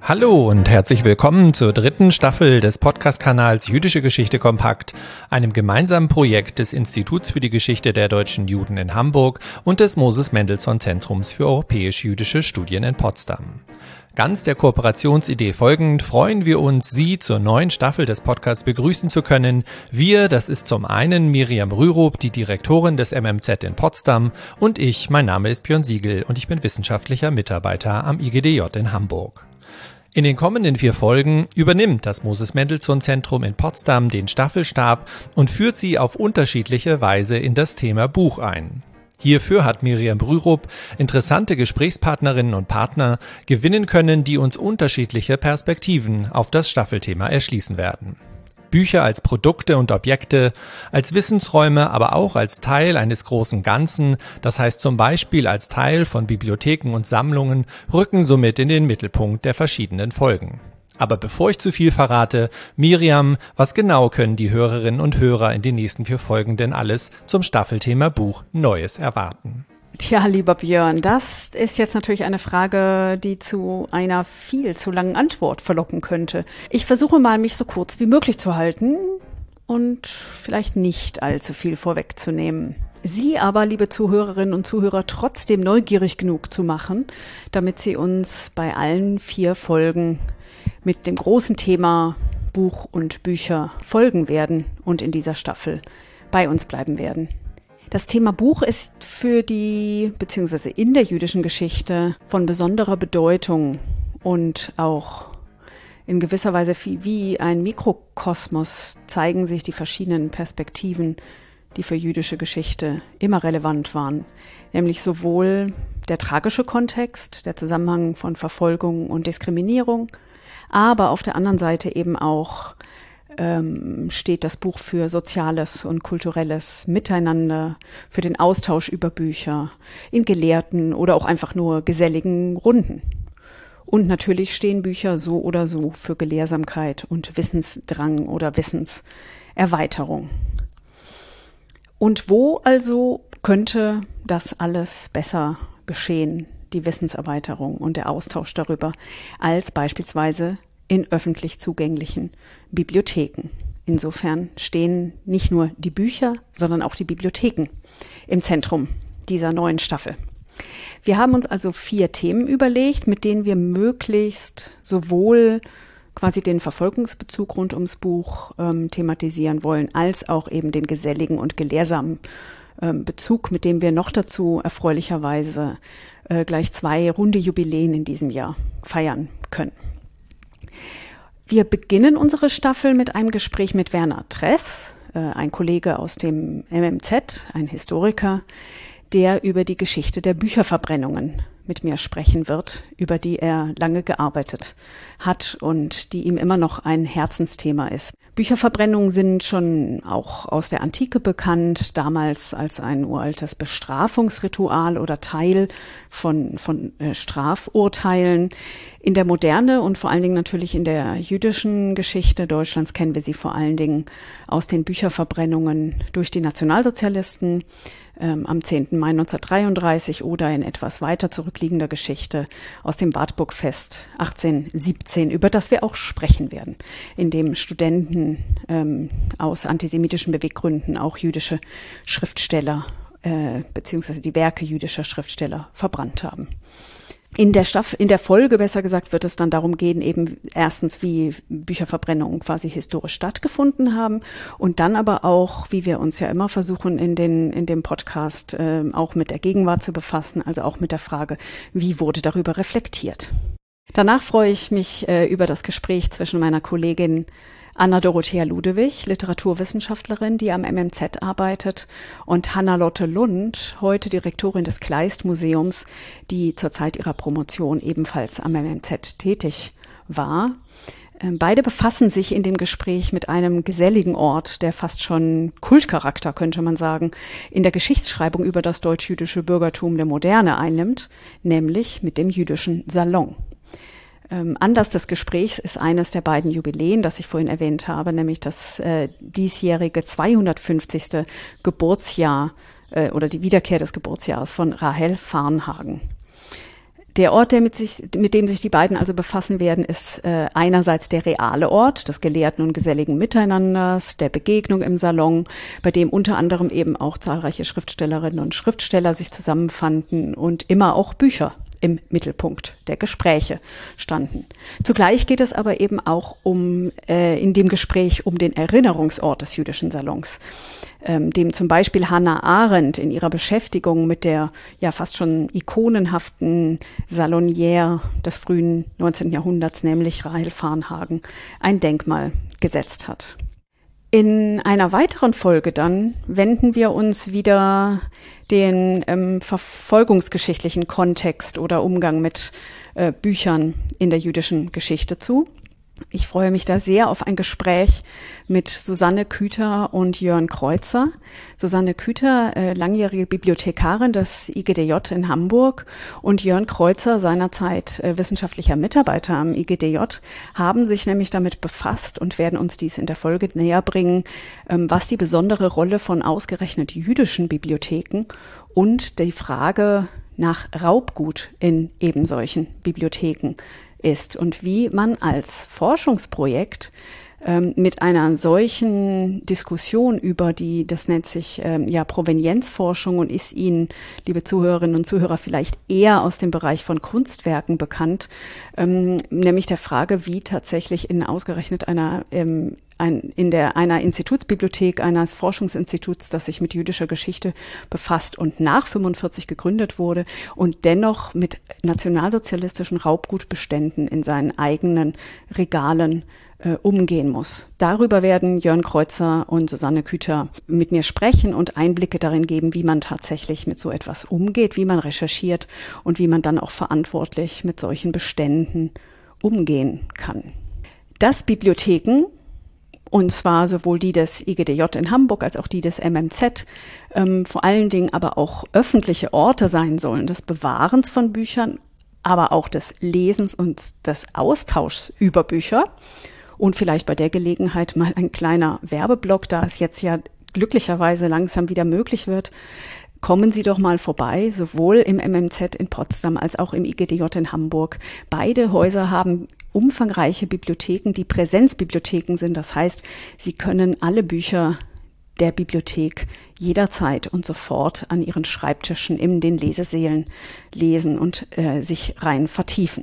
Hallo und herzlich willkommen zur dritten Staffel des Podcast-Kanals Jüdische Geschichte kompakt, einem gemeinsamen Projekt des Instituts für die Geschichte der deutschen Juden in Hamburg und des Moses-Mendelssohn-Zentrums für europäisch-jüdische Studien in Potsdam. Ganz der Kooperationsidee folgend freuen wir uns, Sie zur neuen Staffel des Podcasts begrüßen zu können. Wir, das ist zum einen Miriam Rürup, die Direktorin des MMZ in Potsdam, und ich, mein Name ist Björn Siegel und ich bin wissenschaftlicher Mitarbeiter am IGDJ in Hamburg. In den kommenden 4 Folgen übernimmt das Moses-Mendelssohn-Zentrum in Potsdam den Staffelstab und führt Sie auf unterschiedliche Weise in das Thema Buch ein. Hierfür hat Miriam Rürup interessante Gesprächspartnerinnen und Partner gewinnen können, die uns unterschiedliche Perspektiven auf das Staffelthema erschließen werden. Bücher als Produkte und Objekte, als Wissensräume, aber auch als Teil eines großen Ganzen, das heißt zum Beispiel als Teil von Bibliotheken und Sammlungen, rücken somit in den Mittelpunkt der verschiedenen Folgen. Aber bevor ich zu viel verrate, Miriam, was genau können die Hörerinnen und Hörer in den nächsten 4 Folgen denn alles zum Staffelthema Buch Neues erwarten? Tja, lieber Björn, das ist jetzt natürlich eine Frage, die zu einer viel zu langen Antwort verlocken könnte. Ich versuche mal, mich so kurz wie möglich zu halten und vielleicht nicht allzu viel vorwegzunehmen. Sie aber, liebe Zuhörerinnen und Zuhörer, trotzdem neugierig genug zu machen, damit Sie uns bei allen 4 Folgen mit dem großen Thema Buch und Bücher folgen werden und in dieser Staffel bei uns bleiben werden. Das Thema Buch ist für die, beziehungsweise in der jüdischen Geschichte von besonderer Bedeutung und auch in gewisser Weise wie ein Mikrokosmos zeigen sich die verschiedenen Perspektiven, die für jüdische Geschichte immer relevant waren. Nämlich sowohl der tragische Kontext, der Zusammenhang von Verfolgung und Diskriminierung, aber auf der anderen Seite eben auch steht das Buch für soziales und kulturelles Miteinander, für den Austausch über Bücher, in gelehrten oder auch einfach nur geselligen Runden. Und natürlich stehen Bücher so oder so für Gelehrsamkeit und Wissensdrang oder Wissenserweiterung. Und wo also könnte das alles besser geschehen, die Wissenserweiterung und der Austausch darüber, als beispielsweise in öffentlich zugänglichen Bibliotheken. Insofern stehen nicht nur die Bücher, sondern auch die Bibliotheken im Zentrum dieser neuen Staffel. Wir haben uns also 4 Themen überlegt, mit denen wir möglichst sowohl quasi den Verfolgungsbezug rund ums Buch thematisieren wollen, als auch eben den geselligen und gelehrsamen Bezug, mit dem wir noch dazu erfreulicherweise gleich 2 runde Jubiläen in diesem Jahr feiern können. Wir beginnen unsere Staffel mit einem Gespräch mit Werner Tress, ein Kollege aus dem MMZ, ein Historiker, der über die Geschichte der Bücherverbrennungen mit mir sprechen wird, über die er lange gearbeitet hat und die ihm immer noch ein Herzensthema ist. Bücherverbrennungen sind schon auch aus der Antike bekannt, damals als ein uraltes Bestrafungsritual oder Teil von Strafurteilen. In der Moderne und vor allen Dingen natürlich in der jüdischen Geschichte Deutschlands kennen wir sie vor allen Dingen aus den Bücherverbrennungen durch die Nationalsozialisten am 10. Mai 1933 oder in etwas weiter zurückliegender Geschichte aus dem Wartburgfest 1817, über das wir auch sprechen werden, in dem Studenten aus antisemitischen Beweggründen auch jüdische Schriftsteller beziehungsweise die Werke jüdischer Schriftsteller verbrannt haben. In der Folge, besser gesagt, wird es dann darum gehen, eben erstens, wie Bücherverbrennungen quasi historisch stattgefunden haben und dann aber auch, wie wir uns ja immer versuchen, in dem Podcast auch mit der Gegenwart zu befassen, also auch mit der Frage, wie wurde darüber reflektiert. Danach freue ich mich über das Gespräch zwischen meiner Kollegin Anna-Dorothea Ludewig, Literaturwissenschaftlerin, die am MMZ arbeitet, und Hannah-Lotte Lund, heute Direktorin des Kleist-Museums, die zur Zeit ihrer Promotion ebenfalls am MMZ tätig war. Beide befassen sich in dem Gespräch mit einem geselligen Ort, der fast schon Kultcharakter, könnte man sagen, in der Geschichtsschreibung über das deutsch-jüdische Bürgertum der Moderne einnimmt, nämlich mit dem jüdischen Salon. Anlass des Gesprächs ist eines der beiden Jubiläen, das ich vorhin erwähnt habe, nämlich das diesjährige 250. Geburtsjahr oder die Wiederkehr des Geburtsjahres von Rahel Varnhagen. Der Ort, mit dem sich die beiden also befassen werden, ist einerseits der reale Ort des gelehrten und geselligen Miteinanders, der Begegnung im Salon, bei dem unter anderem eben auch zahlreiche Schriftstellerinnen und Schriftsteller sich zusammenfanden und immer auch Bücher im Mittelpunkt der Gespräche standen. Zugleich geht es aber eben auch in dem Gespräch um den Erinnerungsort des jüdischen Salons, dem zum Beispiel Hannah Arendt in ihrer Beschäftigung mit der ja fast schon ikonenhaften Salonière des frühen 19. Jahrhunderts, nämlich Rahel Varnhagen, ein Denkmal gesetzt hat. In einer weiteren Folge dann wenden wir uns wieder den verfolgungsgeschichtlichen Kontext oder Umgang mit Büchern in der jüdischen Geschichte zu. Ich freue mich da sehr auf ein Gespräch mit Susanne Küter und Jörn Kreuzer. Susanne Küter, langjährige Bibliothekarin des IGDJ in Hamburg, und Jörn Kreuzer, seinerzeit wissenschaftlicher Mitarbeiter am IGDJ, haben sich nämlich damit befasst und werden uns dies in der Folge näher bringen, was die besondere Rolle von ausgerechnet jüdischen Bibliotheken und die Frage nach Raubgut in eben solchen Bibliotheken ist und wie man als Forschungsprojekt mit einer solchen Diskussion über das nennt sich Provenienzforschung und ist Ihnen, liebe Zuhörerinnen und Zuhörer, vielleicht eher aus dem Bereich von Kunstwerken bekannt, nämlich der Frage, wie tatsächlich in ausgerechnet einer Institutsbibliothek eines Forschungsinstituts, das sich mit jüdischer Geschichte befasst und nach 45 gegründet wurde und dennoch mit nationalsozialistischen Raubgutbeständen in seinen eigenen Regalen umgehen muss. Darüber werden Jörn Kreuzer und Susanne Küter mit mir sprechen und Einblicke darin geben, wie man tatsächlich mit so etwas umgeht, wie man recherchiert und wie man dann auch verantwortlich mit solchen Beständen umgehen kann. Dass Bibliotheken, und zwar sowohl die des IGDJ in Hamburg als auch die des MMZ, vor allen Dingen aber auch öffentliche Orte sein sollen, des Bewahrens von Büchern, aber auch des Lesens und des Austauschs über Bücher. Und vielleicht bei der Gelegenheit mal ein kleiner Werbeblock, da es jetzt ja glücklicherweise langsam wieder möglich wird. Kommen Sie doch mal vorbei, sowohl im MMZ in Potsdam als auch im IGDJ in Hamburg. Beide Häuser haben umfangreiche Bibliotheken, die Präsenzbibliotheken sind. Das heißt, Sie können alle Bücher der Bibliothek jederzeit und sofort an Ihren Schreibtischen in den Lesesälen lesen und sich rein vertiefen.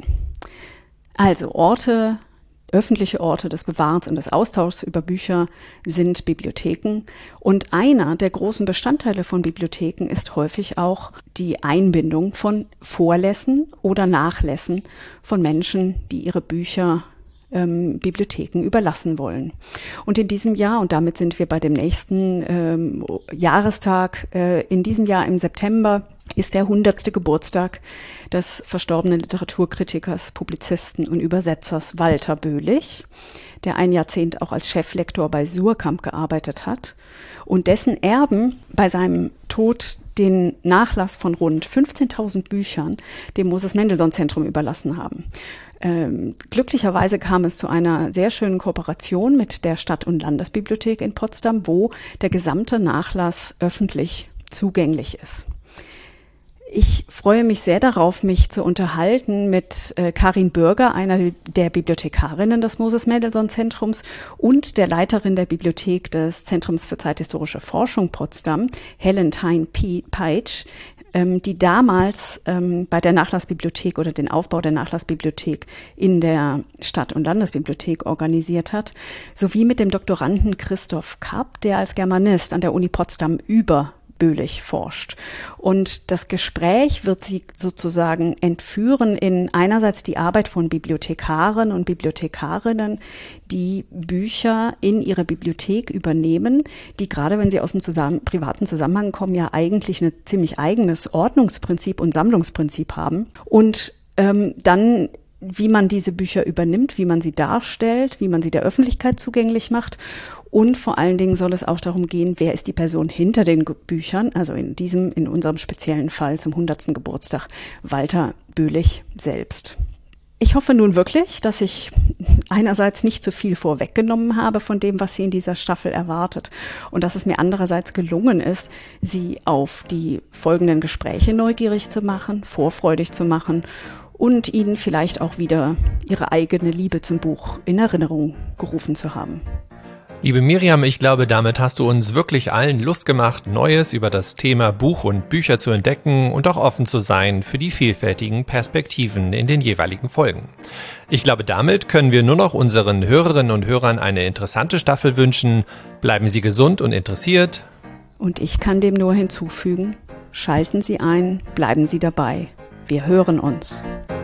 Also öffentliche Orte des Bewahrens und des Austauschs über Bücher sind Bibliotheken. Und einer der großen Bestandteile von Bibliotheken ist häufig auch die Einbindung von Vorlässen oder Nachlässen von Menschen, die ihre Bücher Bibliotheken überlassen wollen. Und in diesem Jahr, und damit sind wir bei dem nächsten Jahrestag, in diesem Jahr im September, ist der 100. Geburtstag des verstorbenen Literaturkritikers, Publizisten und Übersetzers Walter Böhlich, der ein Jahrzehnt auch als Cheflektor bei Suhrkamp gearbeitet hat und dessen Erben bei seinem Tod den Nachlass von rund 15.000 Büchern dem Moses-Mendelssohn-Zentrum überlassen haben. Glücklicherweise kam es zu einer sehr schönen Kooperation mit der Stadt- und Landesbibliothek in Potsdam, wo der gesamte Nachlass öffentlich zugänglich ist. Ich freue mich sehr darauf, mich zu unterhalten mit Karin Bürger, einer der Bibliothekarinnen des Moses-Mendelssohn-Zentrums und der Leiterin der Bibliothek des Zentrums für zeithistorische Forschung Potsdam, Helen Tyne-Peitsch, die damals bei der Nachlassbibliothek oder den Aufbau der Nachlassbibliothek in der Stadt- und Landesbibliothek organisiert hat, sowie mit dem Doktoranden Christoph Kapp, der als Germanist an der Uni Potsdam über Böhlich forscht. Und das Gespräch wird sie sozusagen entführen in einerseits die Arbeit von Bibliothekaren und Bibliothekarinnen, die Bücher in ihre Bibliothek übernehmen, die gerade wenn sie aus dem privaten Zusammenhang kommen, ja eigentlich ein ziemlich eigenes Ordnungsprinzip und Sammlungsprinzip haben. Und dann wie man diese Bücher übernimmt, wie man sie darstellt, wie man sie der Öffentlichkeit zugänglich macht. Und vor allen Dingen soll es auch darum gehen, wer ist die Person hinter den Büchern, also in unserem speziellen Fall zum 100. Geburtstag Walter Böhlich selbst. Ich hoffe nun wirklich, dass ich einerseits nicht zu viel vorweggenommen habe von dem, was Sie in dieser Staffel erwartet und dass es mir andererseits gelungen ist, Sie auf die folgenden Gespräche neugierig zu machen, vorfreudig zu machen und Ihnen vielleicht auch wieder Ihre eigene Liebe zum Buch in Erinnerung gerufen zu haben. Liebe Miriam, ich glaube, damit hast du uns wirklich allen Lust gemacht, Neues über das Thema Buch und Bücher zu entdecken und auch offen zu sein für die vielfältigen Perspektiven in den jeweiligen Folgen. Ich glaube, damit können wir nur noch unseren Hörerinnen und Hörern eine interessante Staffel wünschen. Bleiben Sie gesund und interessiert. Und ich kann dem nur hinzufügen, schalten Sie ein, bleiben Sie dabei. Wir hören uns.